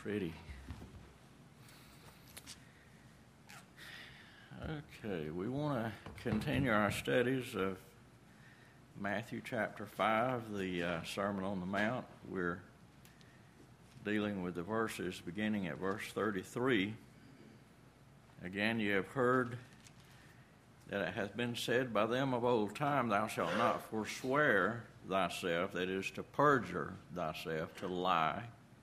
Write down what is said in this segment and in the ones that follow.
pretty. Okay, we want to continue our studies of Matthew chapter 5, the Sermon on the Mount. We're dealing with the verses beginning at verse 33. Again, you have heard that it hath been said by them of old time, Thou shalt not forswear thyself, that is, to perjure thyself, to lie.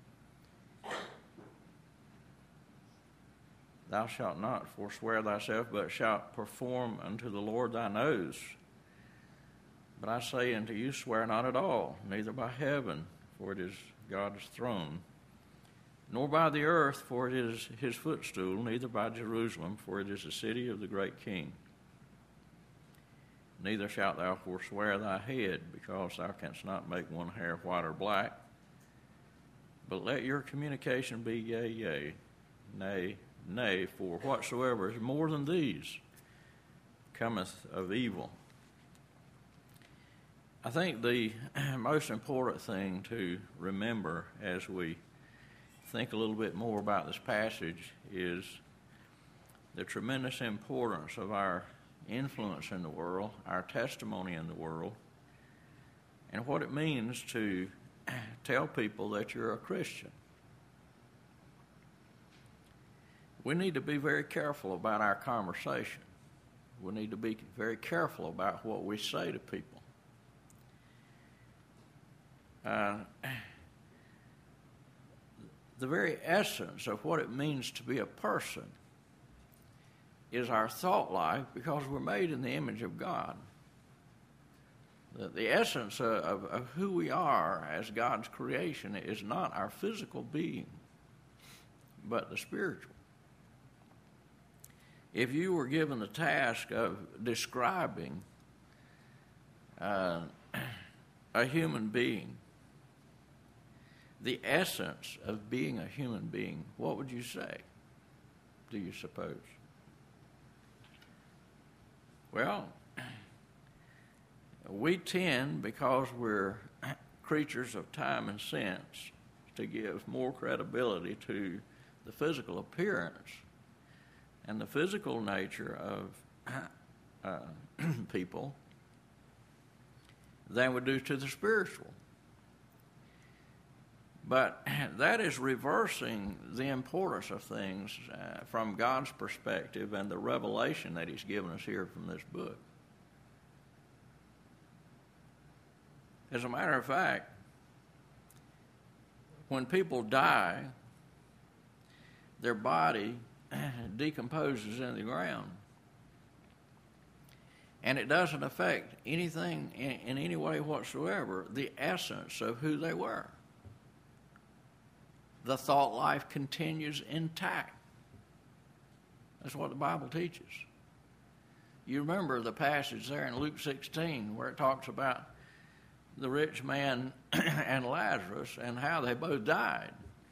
Thou shalt not forswear thyself, but shalt perform unto the Lord thine oaths. But I say unto you, swear not at all, neither by heaven, for it is God's throne, nor by the earth, for it is his footstool, neither by Jerusalem, for it is the city of the great King. Neither shalt thou forswear thy head, because thou canst not make one hair white or black. But let your communication be yea, yea, nay, nay, for whatsoever is more than these cometh of evil. I think the most important thing to remember as we think a little bit more about this passage is the tremendous importance of our influence in the world, our testimony in the world, and what it means to tell people that you're a Christian. We need to be very careful about our conversation. We need to be very careful about what we say to people. The very essence of what it means to be a person is our thought life, because we're made in the image of God. The essence of who we are as God's creation is not our physical being, but the spiritual. If you were given the task of describing a human being, the essence of being a human being, what would you say, do you suppose? Well, we tend, because we're creatures of time and sense, to give more credibility to the physical appearance and the physical nature of people than we do to the spiritual. But that is reversing the importance of things from God's perspective and the revelation that he's given us here from this book. As a matter of fact, when people die, their body decomposes in the ground. And it doesn't affect anything in any way whatsoever the essence of who they were. The thought life continues intact. That's what the Bible teaches. You remember the passage there in Luke 16 where it talks about the rich man and Lazarus and how they both died.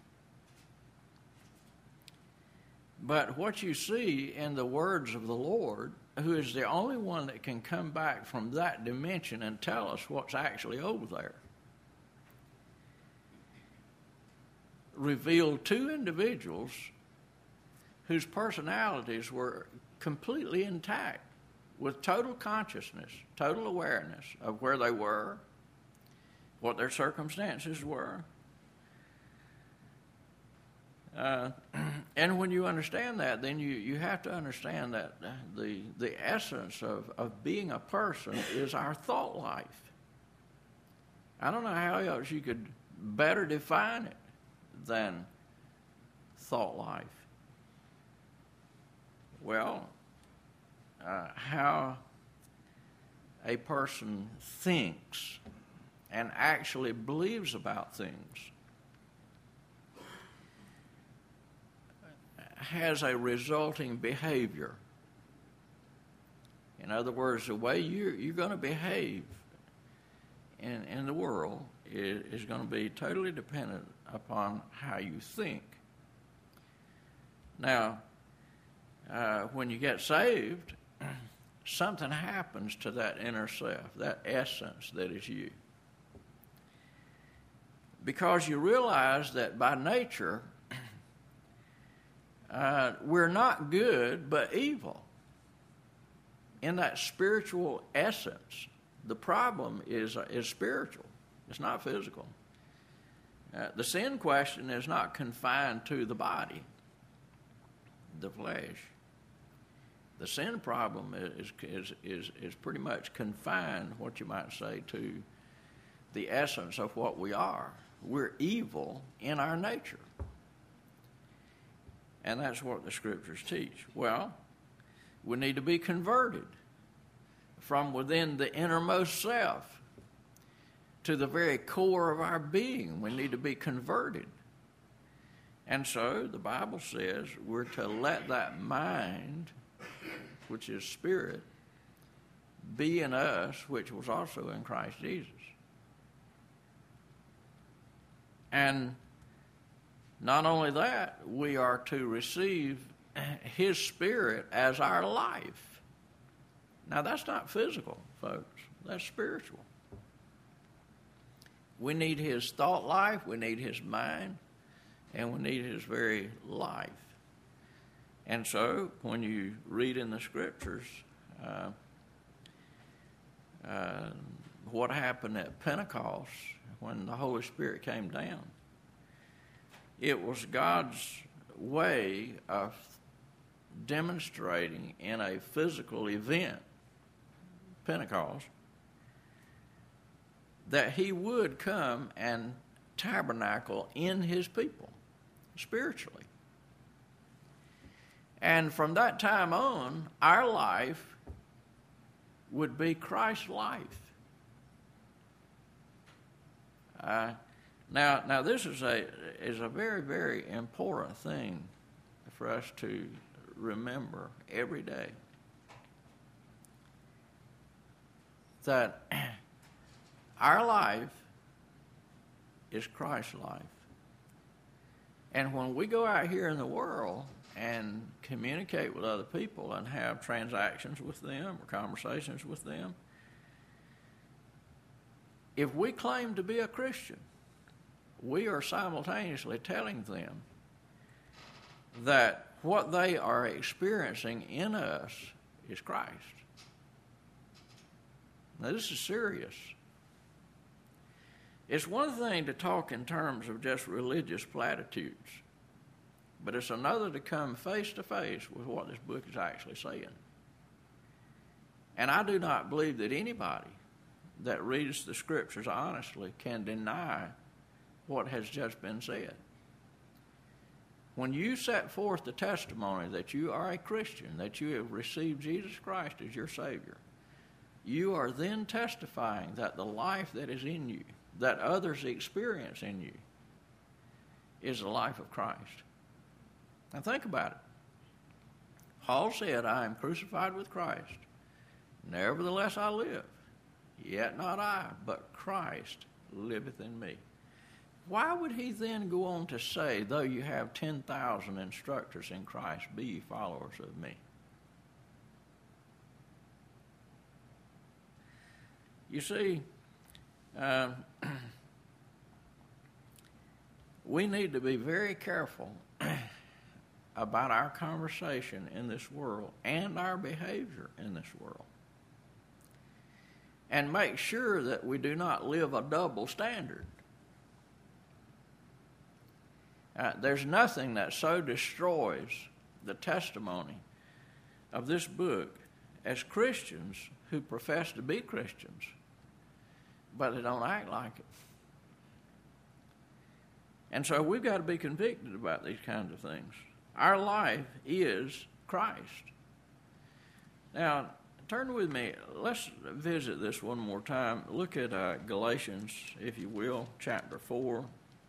But what you see in the words of the Lord, who is the only one that can come back from that dimension and tell us what's actually over there, revealed two individuals whose personalities were completely intact, with total consciousness, total awareness of where they were, what their circumstances were. And when you understand that, then you have to understand that the essence of being a person is our thought life. I don't know how else you could better define it than thought life. Well, how a person thinks and actually believes about things has a resulting behavior. In other words, the way you're going to behave in the world is going to be totally dependent upon how you think. Now, when you get saved, something happens to that inner self, that essence that is you. Because you realize that by nature, we're not good but evil in that spiritual essence. The problem is spiritual. It's not physical. The sin question is not confined to the body, the flesh. The sin problem is pretty much confined, what you might say, to the essence of what we are. We're evil in our nature. And that's what the Scriptures teach. Well, we need to be converted from within the innermost self to the very core of our being. We need to be converted. And so the Bible says we're to let that mind, which is spirit, be in us, which was also in Christ Jesus. And not only that, we are to receive His Spirit as our life. Now, that's not physical, folks. That's spiritual. We need His thought life, we need His mind, and we need His very life. And so, when you read in the Scriptures what happened at Pentecost when the Holy Spirit came down, it was God's way of demonstrating in a physical event, Pentecost, that He would come and tabernacle in His people spiritually. And from that time on, our life would be Christ's life. Now this is a very, very important thing for us to remember every day. That our life is Christ's life. And when we go out here in the world and communicate with other people and have transactions with them or conversations with them, if we claim to be a Christian, we are simultaneously telling them that what they are experiencing in us is Christ. Now, this is serious. It's one thing to talk in terms of just religious platitudes, but it's another to come face to face with what this book is actually saying. And I do not believe that anybody that reads the Scriptures honestly can deny what has just been said. When you set forth the testimony that you are a Christian, that you have received Jesus Christ as your Savior, you are then testifying that the life that is in you, that others experience in you, is the life of Christ. Now think about it. Paul said, I am crucified with Christ. Nevertheless I live. Yet not I, but Christ liveth in me. Why would he then go on to say, though you have 10,000 instructors in Christ, be ye followers of me? You see, we need to be very careful about our conversation in this world and our behavior in this world. And make sure that we do not live a double standard. There's nothing that so destroys the testimony of this book as Christians who profess to be Christians, but they don't act like it. And so we've got to be convicted about these kinds of things. Our life is Christ. Now, turn with me. Let's visit this one more time. Look at Galatians, if you will, chapter 4.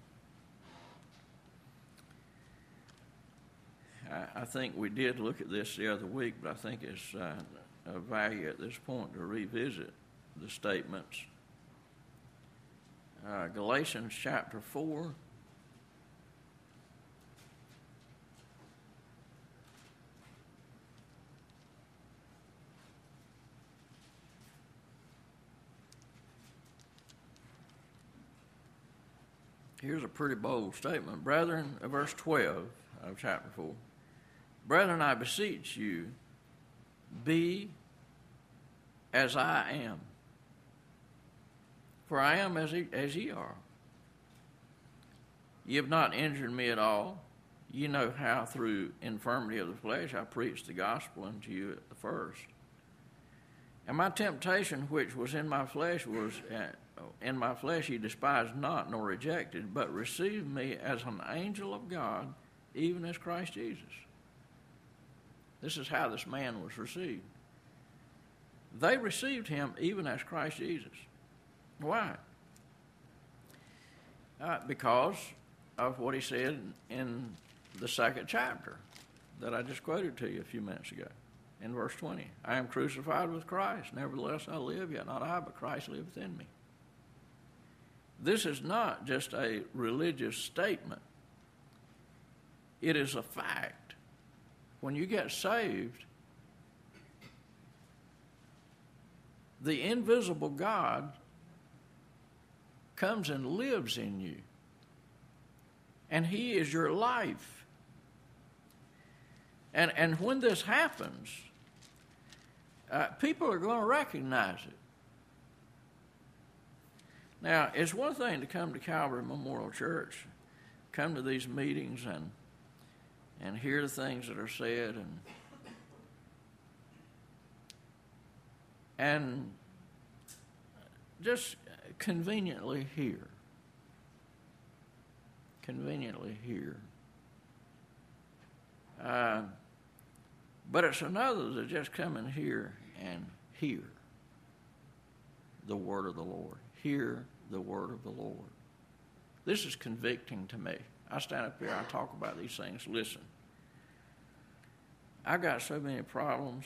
I think we did look at this the other week, but I think it's of value at this point to revisit the statements. Galatians chapter 4. Here's a pretty bold statement. Brethren, verse 12 of chapter 4. Brethren, I beseech you, be as I am. For I am as ye are. Ye have not injured me at all. Ye know how through infirmity of the flesh I preached the gospel unto you at the first. And my temptation which was in my flesh ye despised not, nor rejected, but received me as an angel of God, even as Christ Jesus. This is how this man was received. They received him even as Christ Jesus. Why? Because of what he said in the second chapter that I just quoted to you a few minutes ago. In verse 20, I am crucified with Christ. Nevertheless I live, yet not I, but Christ liveth in me. This is not just a religious statement. It is a fact. When you get saved, the invisible God comes and lives in you. And he is your life. And when this happens, people are going to recognize it. Now, it's one thing to come to Calvary Memorial Church, come to these meetings and hear the things that are said and just conveniently hear. But it's another to just come in here and hear the word of the Lord. Hear the word of the Lord. This is convicting to me. I stand up here, I talk about these things. Listen, I got so many problems.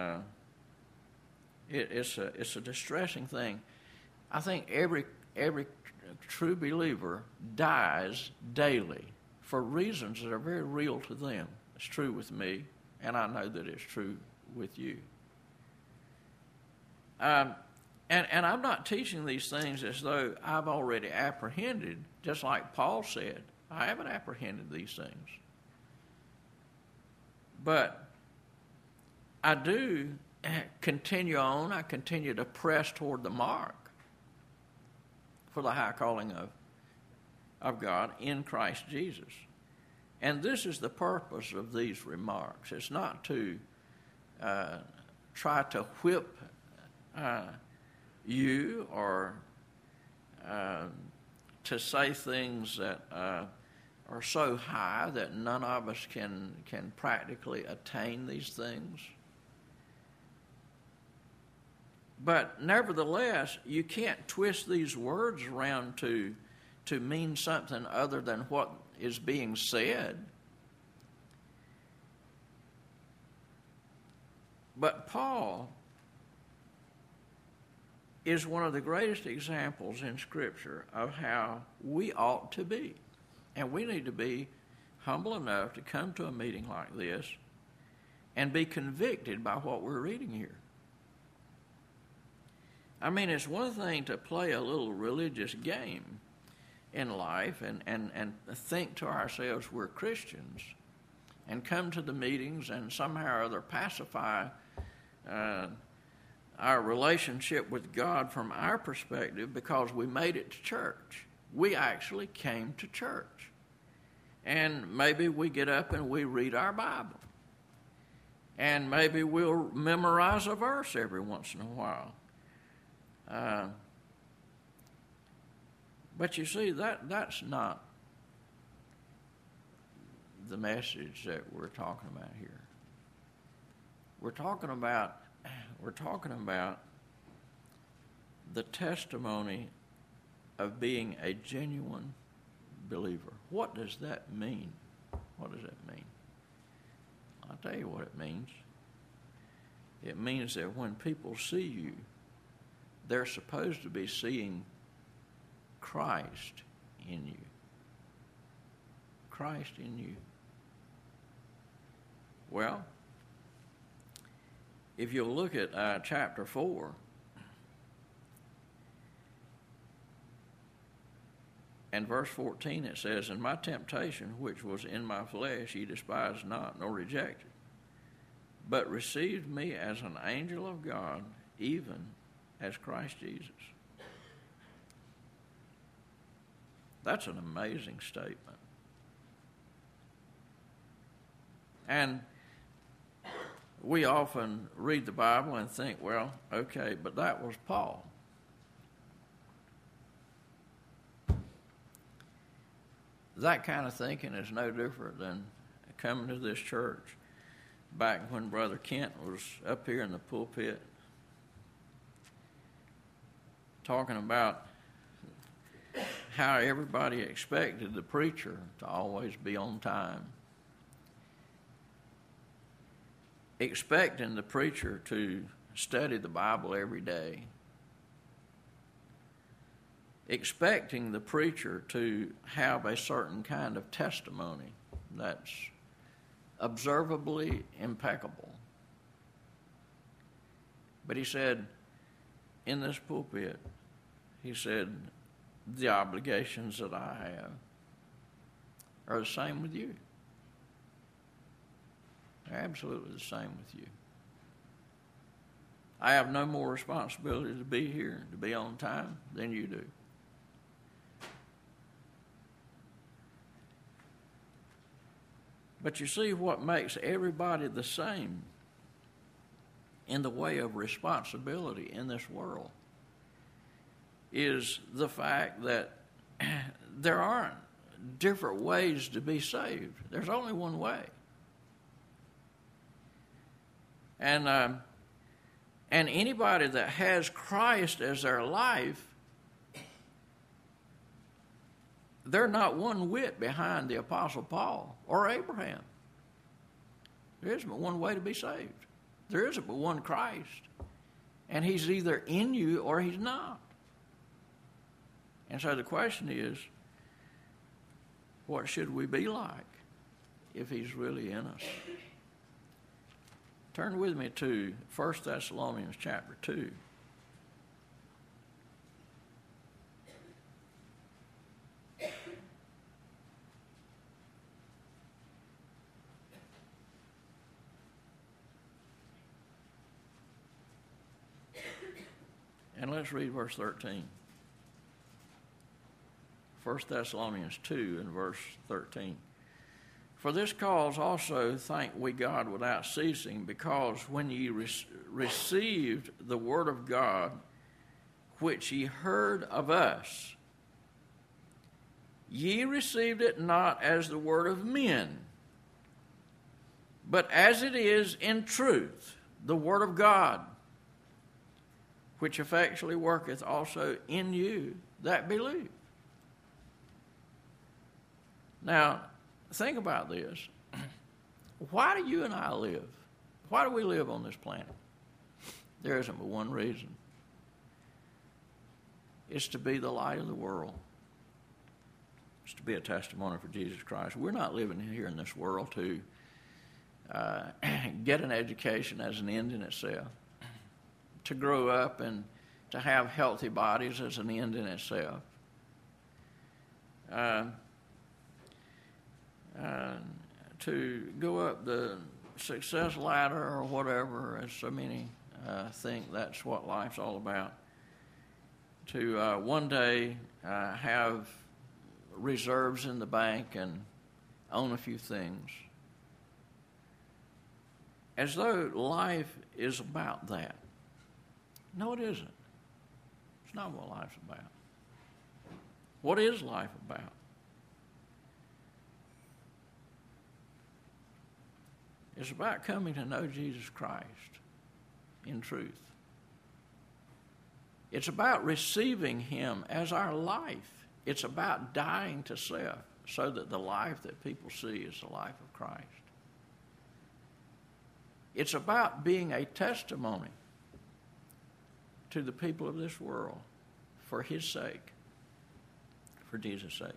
It's a distressing thing. I think every true believer dies daily for reasons that are very real to them. It's true with me, and I know that it's true with you. And I'm not teaching these things as though I've already apprehended, just like Paul said. I haven't apprehended these things. But I do continue on. I continue to press toward the mark for the high calling of God in Christ Jesus. And this is the purpose of these remarks. It's not to try to whip you or to say things that are so high that none of us can practically attain these things. But nevertheless, you can't twist these words around to mean something other than what is being said. But Paul is one of the greatest examples in Scripture of how we ought to be. And we need to be humble enough to come to a meeting like this and be convicted by what we're reading here. I mean, it's one thing to play a little religious game in life and think to ourselves we're Christians and come to the meetings and somehow or other pacify our relationship with God from our perspective because we made it to church. We actually came to church. And maybe we get up and we read our Bible. And maybe we'll memorize a verse every once in a while. But you see, that's not the message that we're talking about here. We're talking about the testimony of being a genuine believer. What does that mean? What does that mean? I'll tell you what it means. It means that when people see you, they're supposed to be seeing Christ in you. Christ in you. Well, if you'll look at chapter 4, And verse 14 it says, "And my temptation, which was in my flesh, ye despised not, nor rejected, but received me as an angel of God, even as Christ Jesus." That's an amazing statement. And we often read the Bible and think, well, okay, but that was Paul. That kind of thinking is no different than coming to this church back when Brother Kent was up here in the pulpit talking about how everybody expected the preacher to always be on time, expecting the preacher to study the Bible every day, expecting the preacher to have a certain kind of testimony that's observably impeccable. But he said, in this pulpit, he said, the obligations that I have are the same with you. They're absolutely the same with you. I have no more responsibility to be here, to be on time, than you do. But you see, what makes everybody the same in the way of responsibility in this world is the fact that there aren't different ways to be saved. There's only one way. And anybody that has Christ as their life, they're not one whit behind the Apostle Paul or Abraham. There isn't but one way to be saved. There isn't but one Christ. And he's either in you or he's not. And so the question is, what should we be like if he's really in us? Turn with me to 1 Thessalonians chapter 2. And let's read verse 13. 1 Thessalonians 2 and verse 13. "For this cause also thank we God without ceasing, because when ye received the word of God, which ye heard of us, ye received it not as the word of men, but as it is in truth, the word of God, which effectually worketh also in you that believe." Now, think about this. Why do you and I live? Why do we live on this planet? There isn't but one reason. It's to be the light of the world. It's to be a testimony for Jesus Christ. We're not living here in this world to get an education as an end in itself, to grow up and to have healthy bodies as an end in itself. To go up the success ladder or whatever, as so many think that's what life's all about. To one day have reserves in the bank and own a few things. As though life is about that. No, it isn't. It's not what life's about. What is life about? It's about coming to know Jesus Christ in truth. It's about receiving him as our life. It's about dying to self so that the life that people see is the life of Christ. It's about being a testimony to the people of this world for his sake, for Jesus' sake.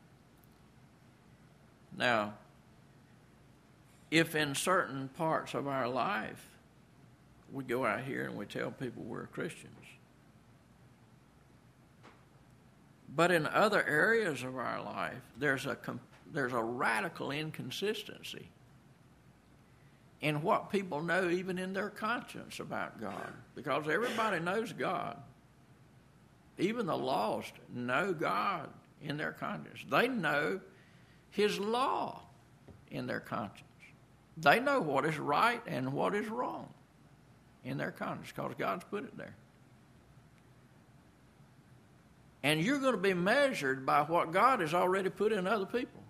Now, if in certain parts of our life we go out here and we tell people we're Christians, But in other areas of our life, there's a radical inconsistency in what people know, even in their conscience, about God. Because everybody knows God. Even the lost know God in their conscience. They know His law in their conscience. They know what is right and what is wrong in their conscience because God's put it there. And you're going to be measured by what God has already put in other people.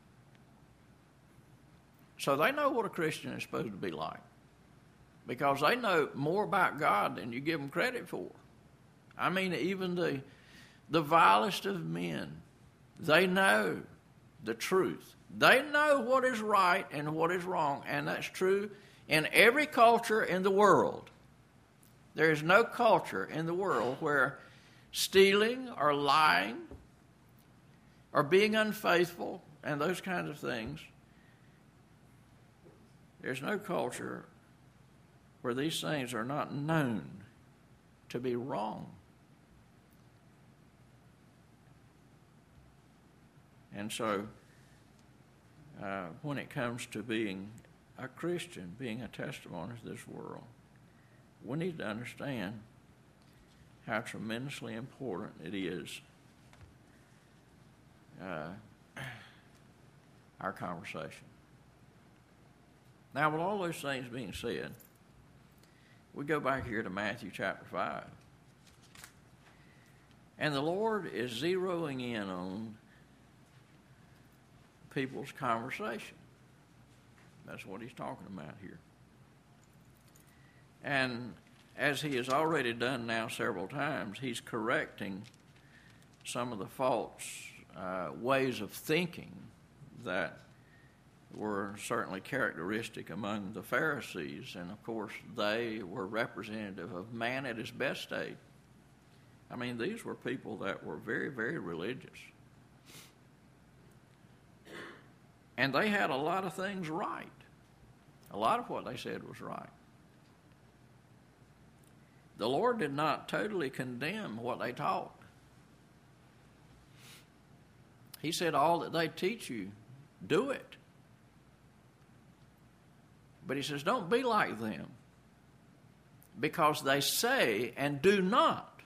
So they know what a Christian is supposed to be like because they know more about God than you give them credit for. I mean, even the vilest of men, they know the truth. They know what is right and what is wrong, and that's true in every culture in the world. There is no culture in the world where stealing or lying or being unfaithful and those kinds of things, there's no culture where these things are not known to be wrong. And so, when it comes to being a Christian, being a testimony to this world, we need to understand how tremendously important it is, our conversation. Now, with all those things being said, we go back here to Matthew chapter 5. And the Lord is zeroing in on people's conversation. That's what He's talking about here. And as He has already done now several times, He's correcting some of the false ways of thinking that were certainly characteristic among the Pharisees. And of course, they were representative of man at his best state. I mean, these were people that were very, very religious. And they had a lot of things right. A lot of what they said was right. The Lord did not totally condemn what they taught. He said, all that they teach you, do it. But He says, don't be like them, because they say and do not.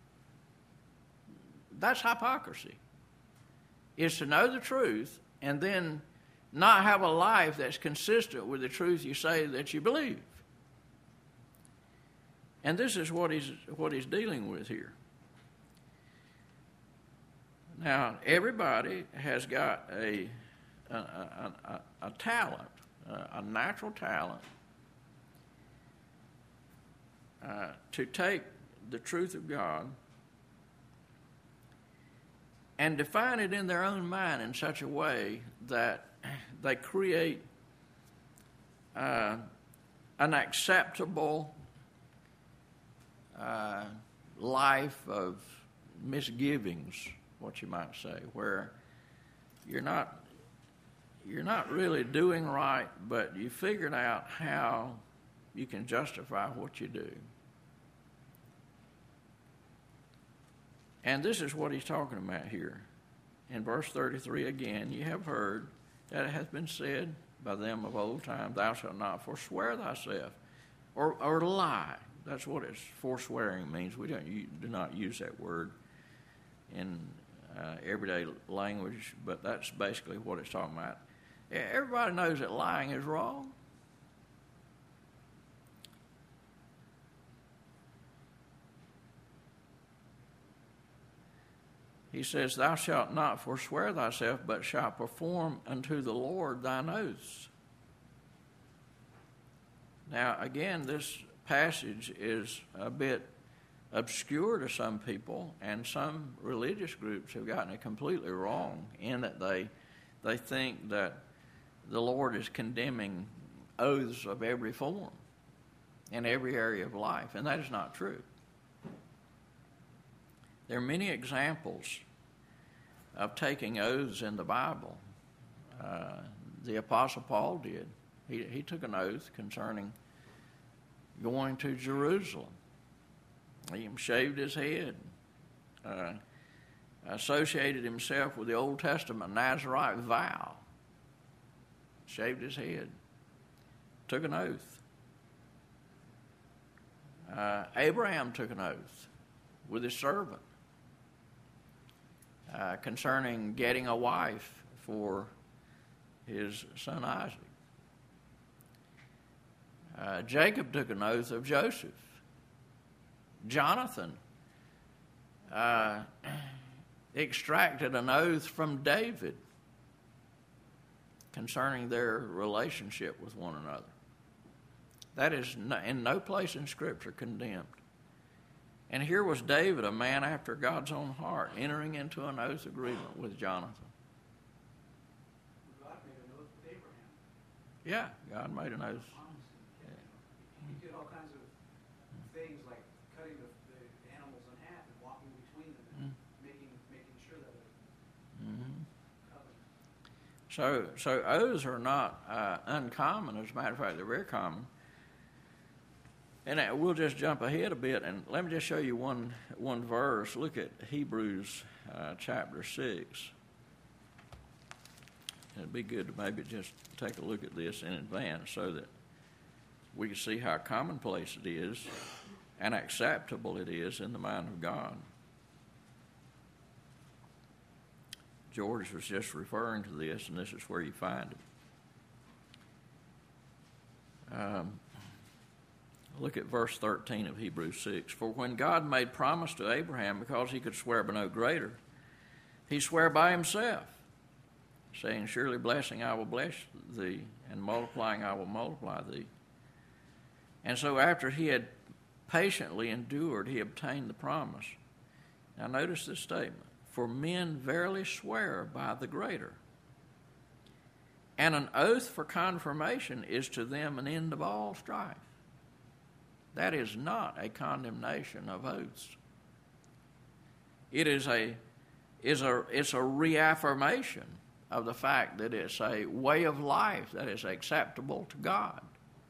That's hypocrisy. Is to know the truth and then not have a life that's consistent with the truth you say that you believe. And this is what he's dealing with here. Now, everybody has got a talent, a natural talent, to take the truth of God and define it in their own mind in such a way that they create an acceptable life of misgivings, what you might say, where you're not really doing right, but you figured out how you can justify what you do. And this is what he's talking about here. In verse 33 again, you have heard that it hath been said by them of old time, thou shalt not forswear thyself, or lie. That's what forswearing means. We do not use that word in everyday language, but that's basically what it's talking about. Everybody knows that lying is wrong. He says, thou shalt not forswear thyself, but shalt perform unto the Lord thine oaths. Now, again, this passage is a bit obscure to some people, and some religious groups have gotten it completely wrong in that they think that the Lord is condemning oaths of every form in every area of life, and that is not true. There are many examples of taking oaths in the Bible. The Apostle Paul did. He took an oath concerning going to Jerusalem. He shaved his head. associated himself with the Old Testament Nazirite vow, shaved his head, took an oath. Abraham took an oath with his servant concerning getting a wife for his son Isaac. Jacob took an oath of Joseph. Jonathan extracted an oath from David concerning their relationship with one another. That is in no place in Scripture condemned. And here was David, a man after God's own heart, entering into an oath agreement with Jonathan. God made an oath with Abraham. Yeah, God made an oath. He did all kinds of things like cutting the animals in half and walking between them and making sure that it covenant. So oaths are not uncommon. As a matter of fact, they're very common. And we'll just jump ahead a bit, and let me just show you one verse. Look at Hebrews chapter 6. It'd be good to maybe just take a look at this in advance so that we can see how commonplace it is and acceptable it is in the mind of God. George was just referring to this, and this is where you find it. Look at verse 13 of Hebrews 6. For when God made promise to Abraham, because he could swear by no greater, he sware by himself, saying, surely blessing I will bless thee, and multiplying I will multiply thee. And so after he had patiently endured, he obtained the promise. Now notice this statement. For men verily swear by the greater. And an oath for confirmation is to them an end of all strife. That is not a condemnation of oaths. It's a reaffirmation of the fact that it's a way of life that is acceptable to God.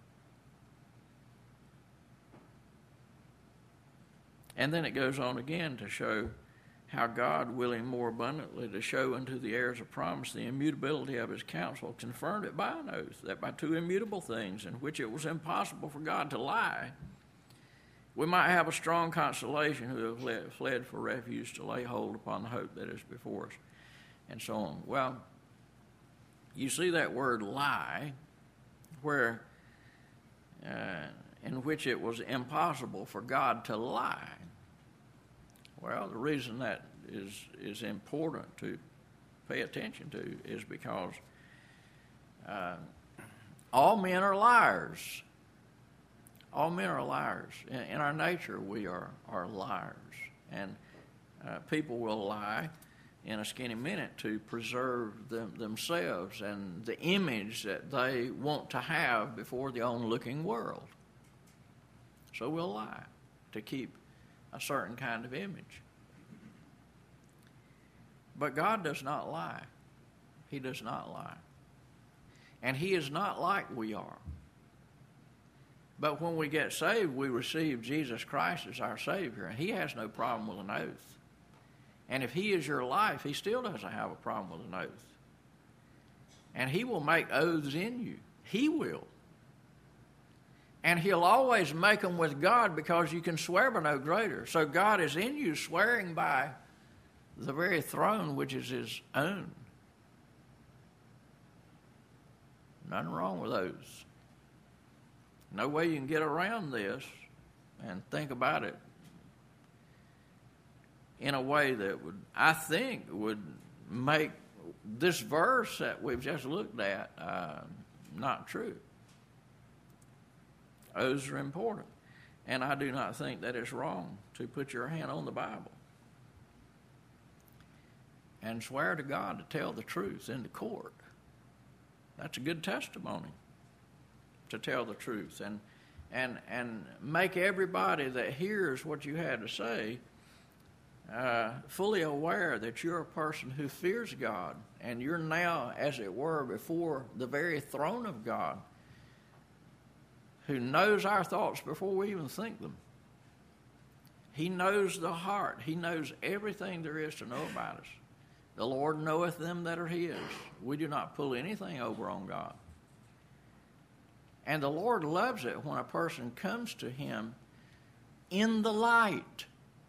And then it goes on again to show how God, willing more abundantly to show unto the heirs of promise the immutability of his counsel, confirmed it by an oath, that by two immutable things, in which it was impossible for God to lie, we might have a strong consolation who have fled for refuge to lay hold upon the hope that is before us, and so on. Well, you see that word lie, where in which it was impossible for God to lie. Well, the reason that is important to pay attention to is because all men are liars. All men are liars. In our nature, we are liars. And people will lie in a skinny minute to preserve themselves and the image that they want to have before the onlooking world. So we'll lie to keep a certain kind of image. But God does not lie. He does not lie. And he is not like we are. But when we get saved, we receive Jesus Christ as our Savior, and he has no problem with an oath. And if he is your life, he still doesn't have a problem with an oath. And he will make oaths in you. He will. And he'll always make them with God, because you can swear by no greater. So God is in you, swearing by the very throne which is his own. Nothing wrong with those. No way you can get around this and think about it in a way that would, I think, would make this verse that we've just looked at not true. Oaths are important. And I do not think that it's wrong to put your hand on the Bible and swear to God to tell the truth in the court. That's a good testimony, to tell the truth and make everybody that hears what you had to say fully aware that you're a person who fears God, and you're now, as it were, before the very throne of God, who knows our thoughts before we even think them. He knows the heart. He knows everything there is to know about us. The Lord knoweth them that are His. We do not pull anything over on God. And the Lord loves it when a person comes to Him in the light,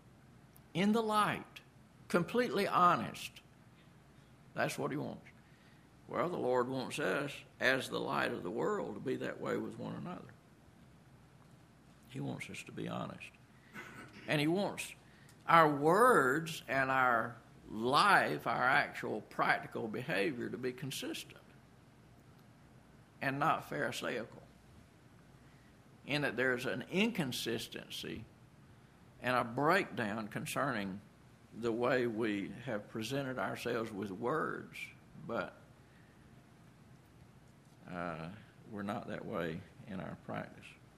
completely honest. That's what He wants. Well, the Lord wants us, as the light of the world, to be that way with one another. He wants us to be honest. And He wants our words and our life, our actual practical behavior, to be consistent and not pharisaical, in that there's an inconsistency and a breakdown concerning the way we have presented ourselves with words, but we're not that way in our practice.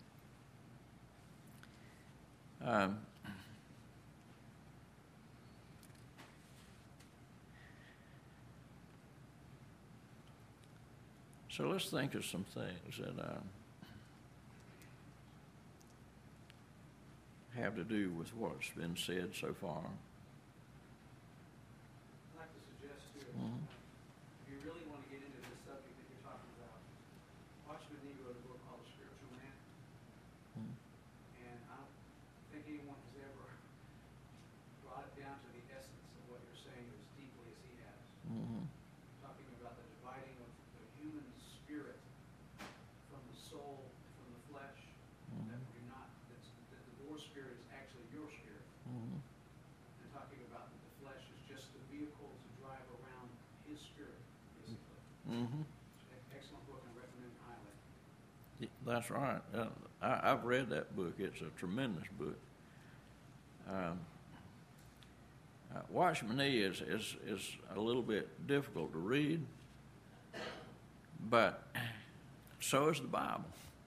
So let's think of some things that have to do with what's been said so far. I'd like to suggest, too, if you really want to get into this subject that you're talking about, Watchman Nee wrote a book called The Spiritual Man. And I don't think anyone has ever brought it down to the essence of what you're saying as deeply as he has. Talking about the dividing of the human spirit from the soul, from the flesh, that you're not, that the Lord's spirit is actually your spirit. And talking about that the flesh is just the vehicle to drive around His spirit, basically. Excellent book, and I recommend highly. That's right. I've read that book. It's a tremendous book. Watchman Nee is a little bit difficult to read, but so is the Bible.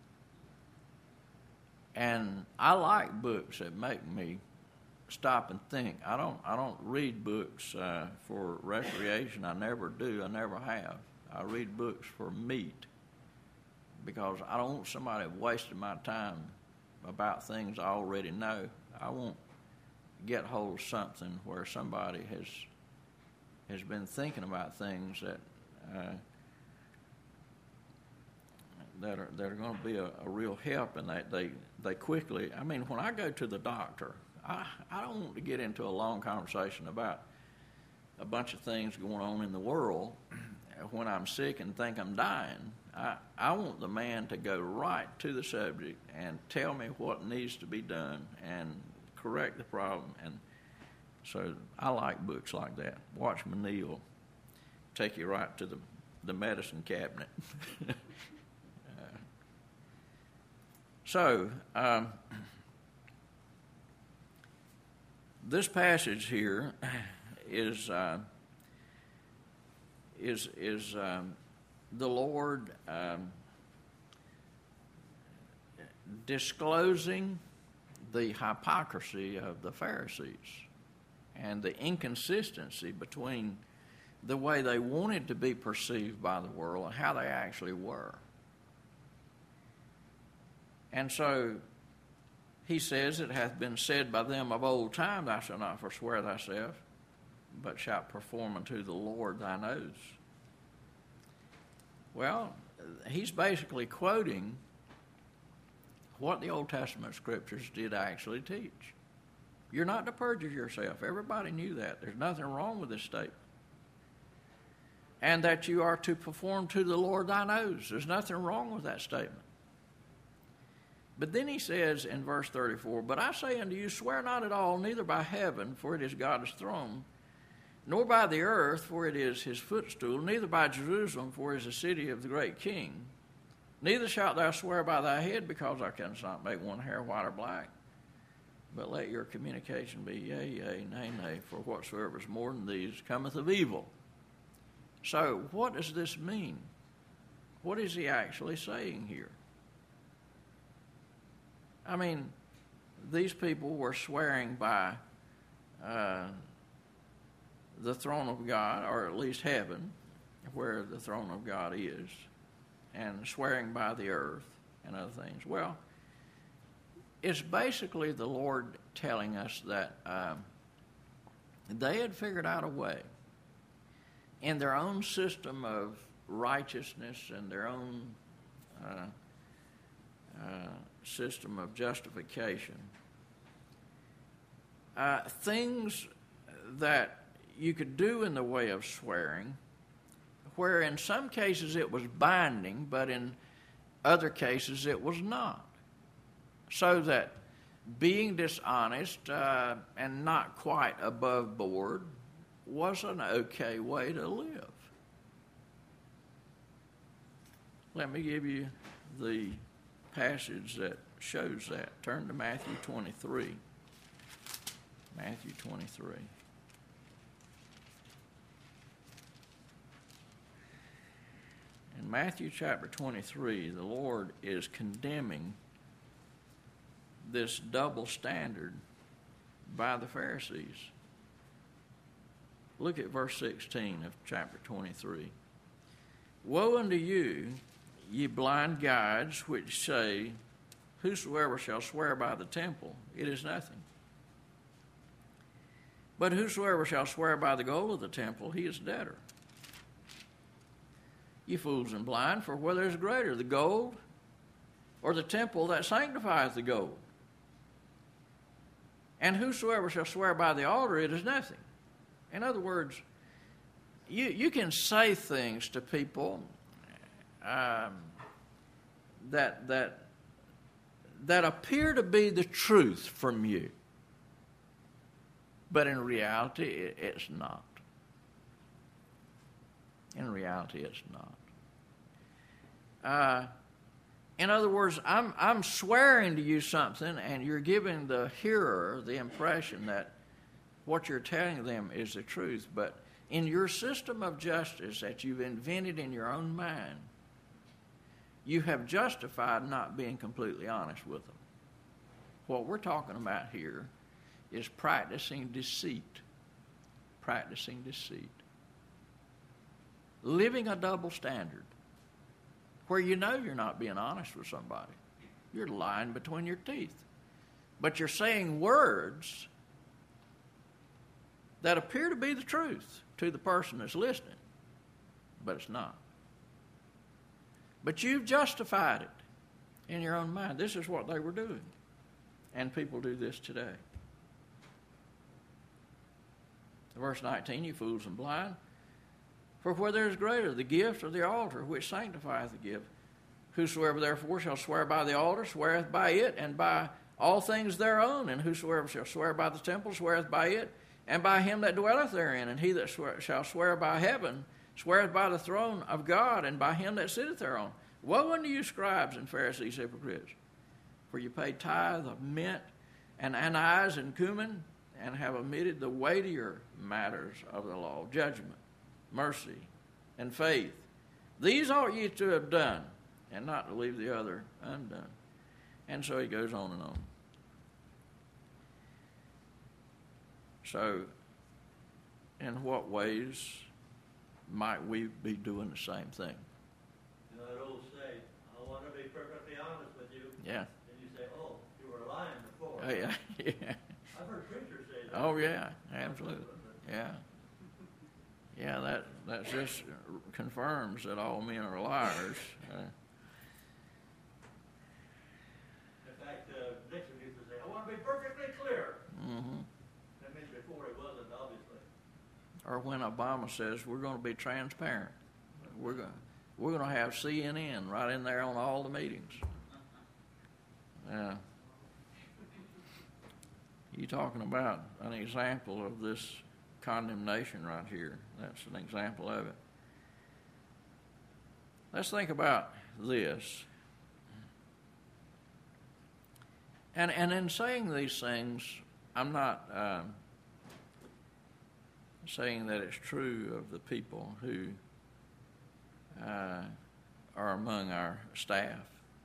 And I like books that make me stop and think. I don't read books for recreation. I never do. I never have. I read books for meat, because I don't want somebody wasting my time about things I already know. I won't get hold of something where somebody has been thinking about things that are going to be a real help, and they quickly. I mean, when I go to the doctor, I don't want to get into a long conversation about a bunch of things going on in the world when I'm sick and think I'm dying. I want the man to go right to the subject and tell me what needs to be done and correct the problem. And so I like books like that. Watchman Nee will take you right to the medicine cabinet. This passage here is the Lord disclosing the hypocrisy of the Pharisees and the inconsistency between the way they wanted to be perceived by the world and how they actually were. And so he says, it hath been said by them of old time, thou shalt not forswear thyself, but shalt perform unto the Lord thine oaths. Well, he's basically quoting what the Old Testament scriptures did actually teach. You're not to perjure yourself. Everybody knew that. There's nothing wrong with this statement. And that you are to perform to the Lord thine oaths. There's nothing wrong with that statement. But then he says in verse 34, but I say unto you, swear not at all, neither by heaven, for it is God's throne, nor by the earth, for it is his footstool, neither by Jerusalem, for it is the city of the great king. Neither shalt thou swear by thy head, because thou canst not make one hair white or black. But let your communication be yea, yea, nay, nay, for whatsoever is more than these cometh of evil. So what does this mean? What is he actually saying here? I mean, these people were swearing by the throne of God, or at least heaven, where the throne of God is, and swearing by the earth and other things. Well, it's basically the Lord telling us that they had figured out a way in their own system of righteousness and their own system of justification. Things that you could do in the way of swearing, where in some cases it was binding, but in other cases it was not. So that being dishonest and not quite above board was an okay way to live. Let me give you the passage that shows that. Turn to Matthew 23. Matthew 23. In Matthew chapter 23, the Lord is condemning this double standard by the Pharisees. Look at verse 16 of chapter 23. Woe unto you, ye blind guides, which say, whosoever shall swear by the temple, it is nothing. But whosoever shall swear by the gold of the temple, he is debtor. Ye fools and blind, for whether is greater, the gold or the temple that sanctifieth the gold? And whosoever shall swear by the altar, it is nothing. In other words, you can say things to people that appear to be the truth from you, but in reality, it's not. In reality, it's not. In other words, I'm swearing to you something, and you're giving the hearer the impression that what you're telling them is the truth. But in your system of justice that you've invented in your own mind, you have justified not being completely honest with them. What we're talking about here is practicing deceit. Practicing deceit. Living a double standard where you know you're not being honest with somebody. You're lying between your teeth. But you're saying words that appear to be the truth to the person that's listening, but it's not. But you've justified it in your own mind. This is what they were doing. And people do this today. Verse 19, you fools and blind. For whether is greater, the gift or the altar which sanctifieth the gift? Whosoever therefore shall swear by the altar sweareth by it, and by all things thereon. And whosoever shall swear by the temple sweareth by it, and by him that dwelleth therein. And he that shall swear by heaven sweareth by the throne of God, and by him that sitteth thereon. Woe unto you, scribes and Pharisees, hypocrites! For you pay tithe of mint and anise and cumin, and have omitted the weightier matters of the law, judgment, mercy, and faith. These ought ye to have done, and not to leave the other undone. And so he goes on and on. So, in what ways might we be doing the same thing? You know that old saying, I want to be perfectly honest with you. Yeah. And you say, oh, you were lying before. Yeah. I've heard preachers say that. Oh, yeah, absolutely. Yeah. Yeah, that just confirms that all men are liars. In fact, Nixon used to say, I want to be perfectly clear. Mm-hmm. That means before he wasn't, obviously. Or when Obama says we're going to be transparent, we're going to have CNN right in there on all the meetings. You talking about an example of this condemnation right here. That's an example of it. Let's think about this. And in saying these things, I'm not saying that it's true of the people who are among our staff.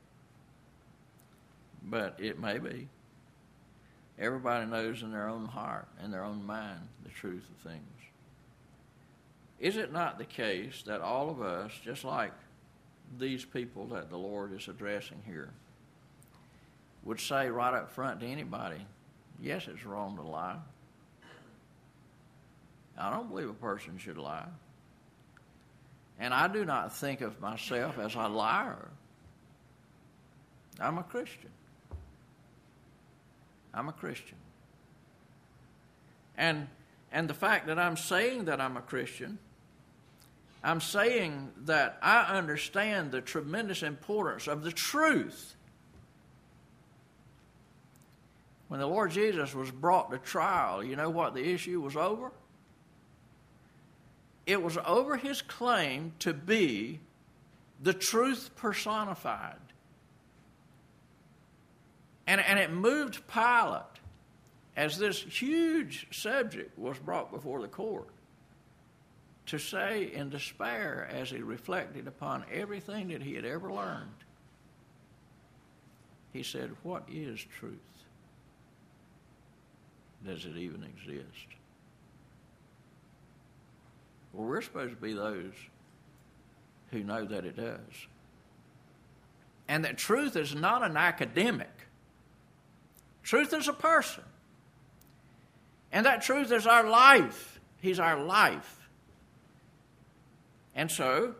But it may be. Everybody knows in their own heart, in their own mind, the truth of things. Is it not the case that all of us, just like these people that the Lord is addressing here, would say right up front to anybody, yes, it's wrong to lie. I don't believe a person should lie. And I do not think of myself as a liar. I'm a Christian. I'm a Christian. And the fact that I'm saying that I'm a Christian, I'm saying that I understand the tremendous importance of the truth. When the Lord Jesus was brought to trial, you know what the issue was over? It was over his claim to be the truth personified. And it moved Pilate, as this huge subject was brought before the court, to say in despair as he reflected upon everything that he had ever learned. He said, "What is truth? Does it even exist?" Well, we're supposed to be those who know that it does. And that truth is not an academic. Truth is a person. And that truth is our life. He's our life. And so,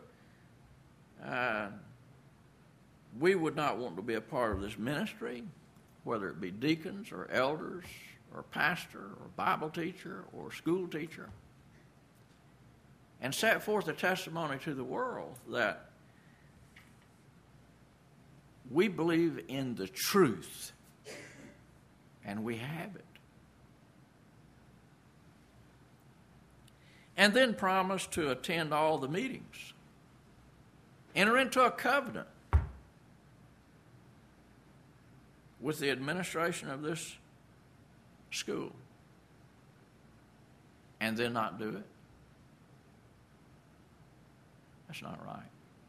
we would not want to be a part of this ministry, whether it be deacons or elders or pastor or Bible teacher or school teacher, and set forth a testimony to the world that we believe in the truth, and we have it. And then promise to attend all the meetings. Enter into a covenant with the administration of this school. And then not do it. That's not right.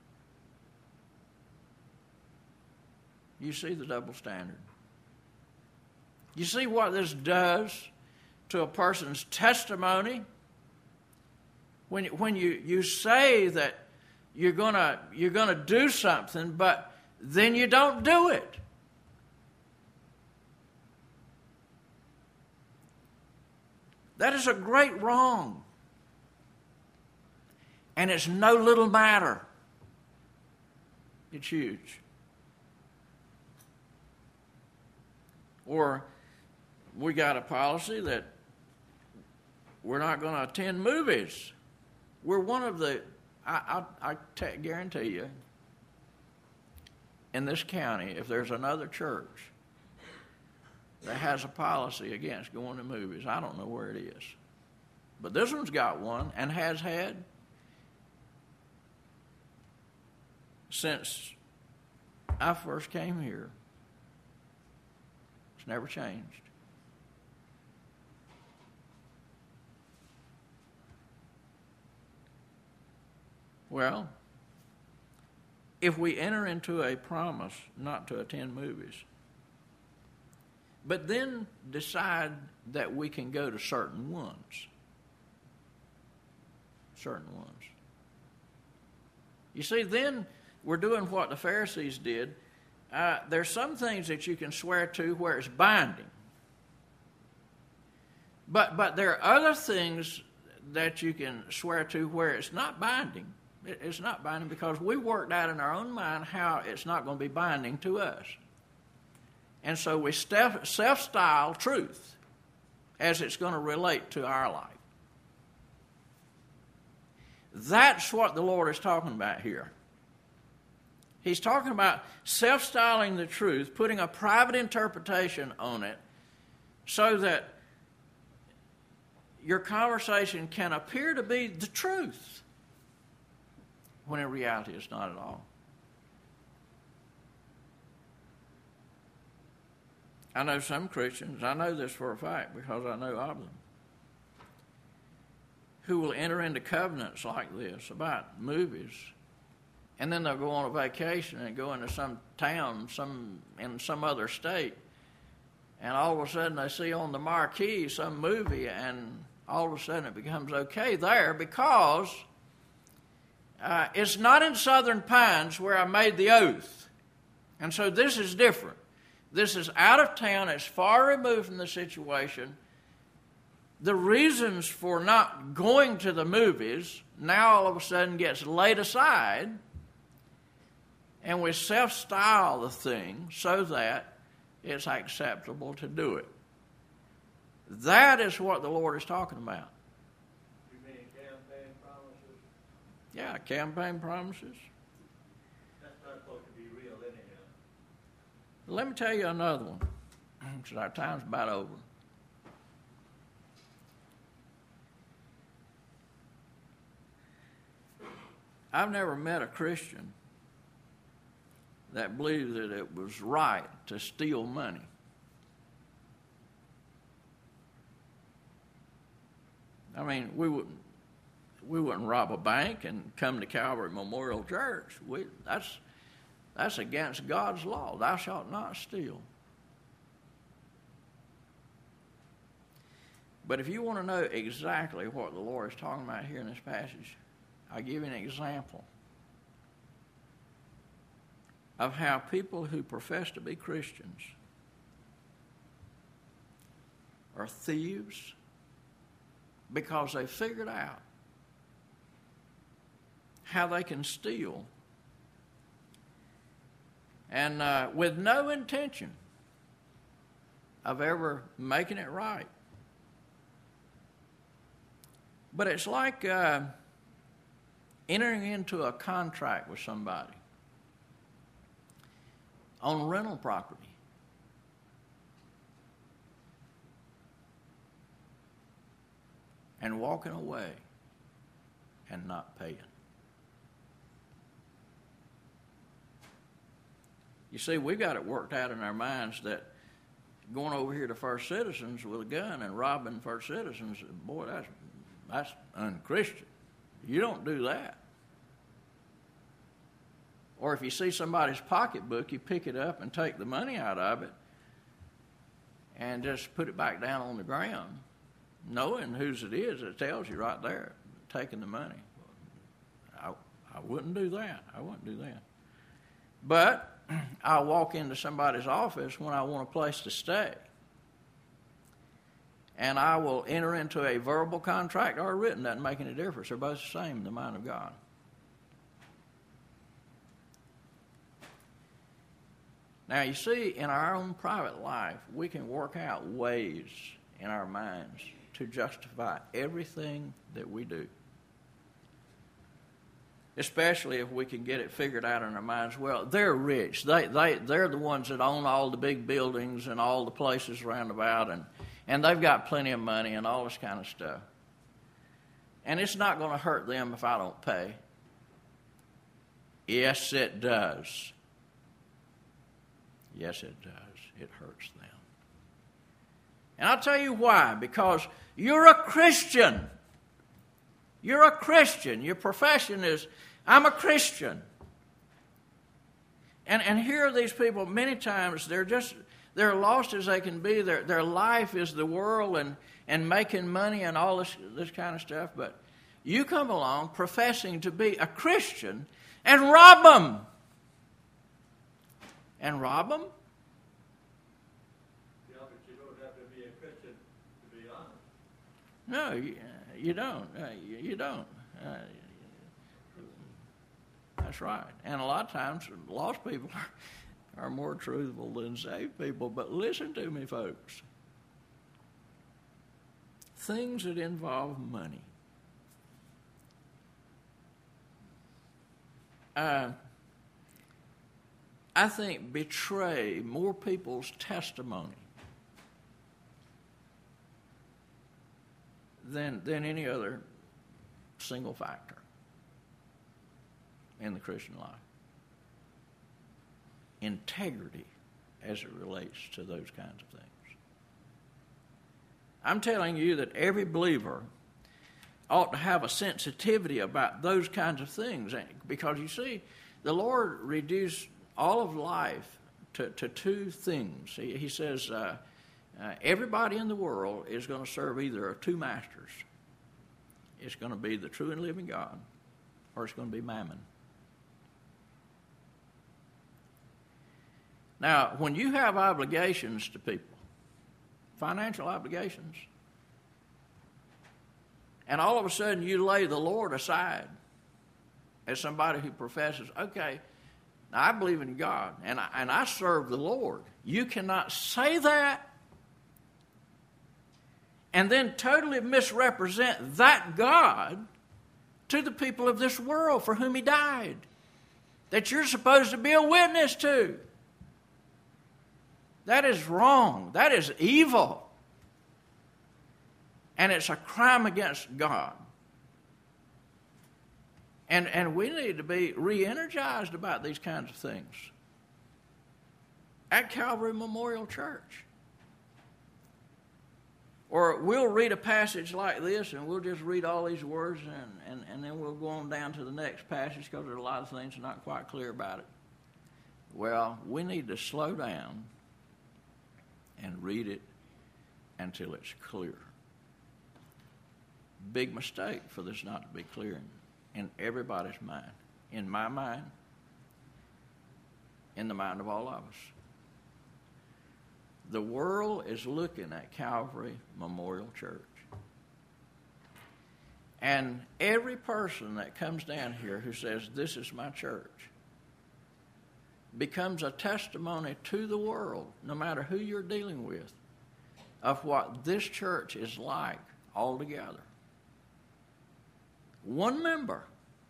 You see the double standard. You see what this does to a person's testimony? When you say that you're gonna do something, but then you don't do it. That is a great wrong. And it's no little matter. It's huge. Or we got a policy that we're not going to attend movies. We're one of the, I guarantee you, in this county, if there's another church that has a policy against going to movies, I don't know where it is. But this one's got one and has had since I first came here. It's never changed. Well, if we enter into a promise not to attend movies, but then decide that we can go to certain ones, you see, then we're doing what the Pharisees did. There's some things that you can swear to where it's binding. But there are other things that you can swear to where it's not binding. It's not binding because we worked out in our own mind how it's not going to be binding to us. And so we self-style truth as it's going to relate to our life. That's what the Lord is talking about here. He's talking about self-styling the truth, putting a private interpretation on it so that your conversation can appear to be the truth when in reality it's not at all. I know some Christians, I know this for a fact because I know of them, who will enter into covenants like this about movies, and then they'll go on a vacation and go into some town, in some other state, and all of a sudden they see on the marquee some movie, and all of a sudden it becomes okay there because it's not in Southern Pines where I made the oath. And so this is different. This is out of town. It's far removed from the situation. The reasons for not going to the movies now all of a sudden gets laid aside, and we self-style the thing so that it's acceptable to do it. That is what the Lord is talking about. You mean campaign promises? Yeah, campaign promises. That's not supposed to be real anyhow. Let me tell you another one, because our time's about over. I've never met a Christian that believed that it was right to steal money. I mean, we wouldn't rob a bank and come to Calvary Memorial Church. That's against God's law. Thou shalt not steal. But if you want to know exactly what the Lord is talking about here in this passage, I'll give you an example of how people who profess to be Christians are thieves because they figured out how they can steal, and with no intention of ever making it right. But it's like entering into a contract with somebody on rental property. And walking away and not paying. You see, we got it worked out in our minds that going over here to First Citizens with a gun and robbing First Citizens, boy, that's unchristian. You don't do that. Or if you see somebody's pocketbook, you pick it up and take the money out of it and just put it back down on the ground, knowing whose it is. It tells you right there, taking the money. I wouldn't do that. I wouldn't do that. But I'll walk into somebody's office when I want a place to stay, and I will enter into a verbal contract or a written. Doesn't make any difference. They're both the same in the mind of God. Now, you see, in our own private life, we can work out ways in our minds to justify everything that we do. Especially if we can get it figured out in our minds. Well, they're rich. They're the ones that own all the big buildings and all the places around about, and they've got plenty of money and all this kind of stuff. And it's not going to hurt them if I don't pay. Yes, it does. Yes, it does. It hurts them. And I'll tell you why. Because you're a Christian. You're a Christian. Your profession is, I'm a Christian. And here are these people, many times, they're lost as they can be. Their life is the world and making money and all this kind of stuff. But you come along professing to be a Christian and rob them. And rob them? Yeah, but you don't have to be a Christian to be honest. No, you don't. You don't. That's right. And a lot of times, lost people are more truthful than saved people. But listen to me, folks. Things that involve money. I think betray more people's testimony than any other single factor in the Christian life. Integrity as it relates to those kinds of things. I'm telling you that every believer ought to have a sensitivity about those kinds of things, because you see, the Lord reduced all of life to two things. He says everybody in the world is going to serve either of two masters. It's going to be the true and living God, or it's going to be mammon. Now, when you have obligations to people, financial obligations, and all of a sudden you lay the Lord aside as somebody who professes, okay, now I believe in God and I serve the Lord. You cannot say that and then totally misrepresent that God to the people of this world for whom He died, that you're supposed to be a witness to. That is wrong. That is evil. And it's a crime against God. And we need to be re-energized about these kinds of things at Calvary Memorial Church. Or we'll read a passage like this and we'll just read all these words and then we'll go on down to the next passage because there are a lot of things not quite clear about it. Well, we need to slow down and read it until it's clear. Big mistake for this not to be clear in everybody's mind. In my mind, in the mind of all of us. The world is looking at Calvary Memorial Church. And every person that comes down here who says, this is my church, becomes a testimony to the world, no matter who you're dealing with, of what this church is like altogether. One member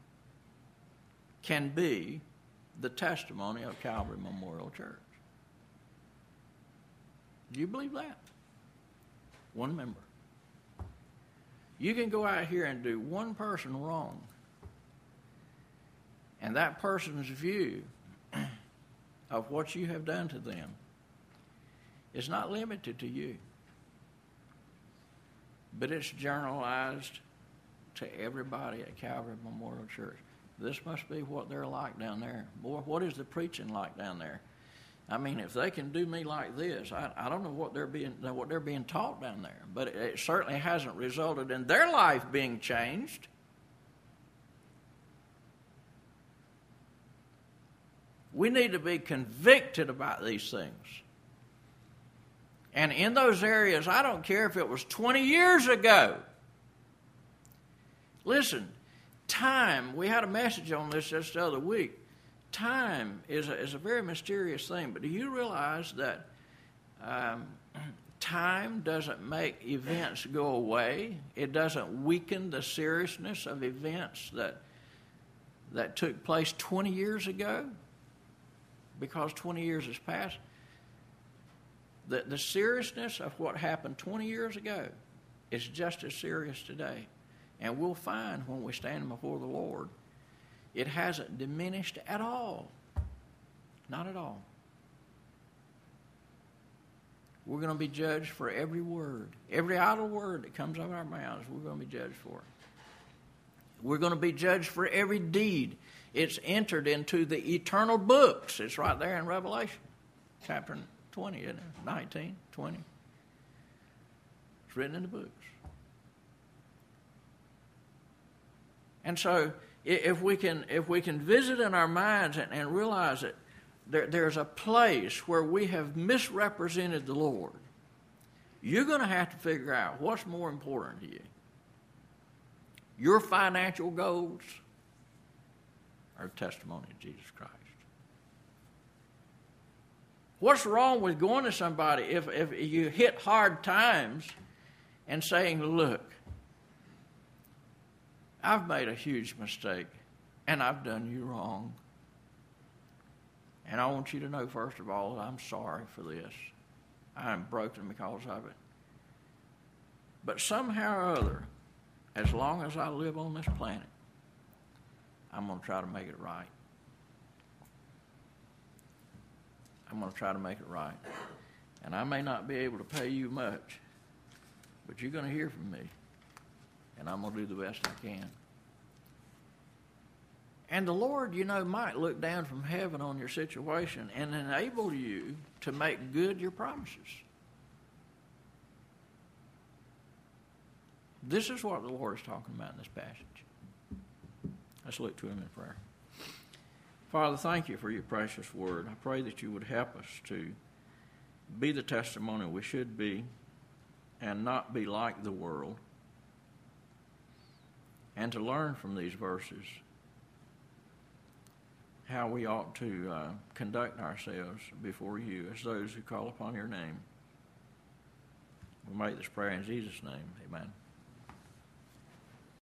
can be the testimony of Calvary Memorial Church. Do you believe that? One member. You can go out here and do one person wrong, and that person's view of what you have done to them is not limited to you, but it's generalized to everybody at Calvary Memorial Church. This must be what they're like down there. Boy, what is the preaching like down there? I mean, if they can do me like this, I don't know what they're being taught down there, but it certainly hasn't resulted in their life being changed. We need to be convicted about these things. And in those areas, I don't care if it was 20 years ago. Listen, time, we had a message on this just the other week. Time is a very mysterious thing, but do you realize that time doesn't make events go away? It doesn't weaken the seriousness of events that took place 20 years ago? Because 20 years has passed. The seriousness of what happened 20 years ago is just as serious today. And we'll find when we stand before the Lord, it hasn't diminished at all. Not at all. We're going to be judged for every word. Every idle word that comes out of our mouths, we're going to be judged for. We're going to be judged for every deed. It's entered into the eternal books. It's right there in Revelation, chapter 20, isn't it? 19, 20. It's written in the books. And so, if we can visit in our minds and realize that there's a place where we have misrepresented the Lord, you're going to have to figure out what's more important to you. Your financial goals or testimony of Jesus Christ. What's wrong with going to somebody if you hit hard times and saying, look, I've made a huge mistake, and I've done you wrong. And I want you to know, first of all, that I'm sorry for this. I am broken because of it. But somehow or other, as long as I live on this planet, I'm going to try to make it right. I'm going to try to make it right. And I may not be able to pay you much, but you're going to hear from me. And I'm going to do the best I can. And the Lord, might look down from heaven on your situation and enable you to make good your promises. This is what the Lord is talking about in this passage. Let's look to Him in prayer. Father, thank you for your precious word. I pray that you would help us to be the testimony we should be and not be like the world, and to learn from these verses how we ought to conduct ourselves before you as those who call upon your name. We make this prayer in Jesus' name. Amen.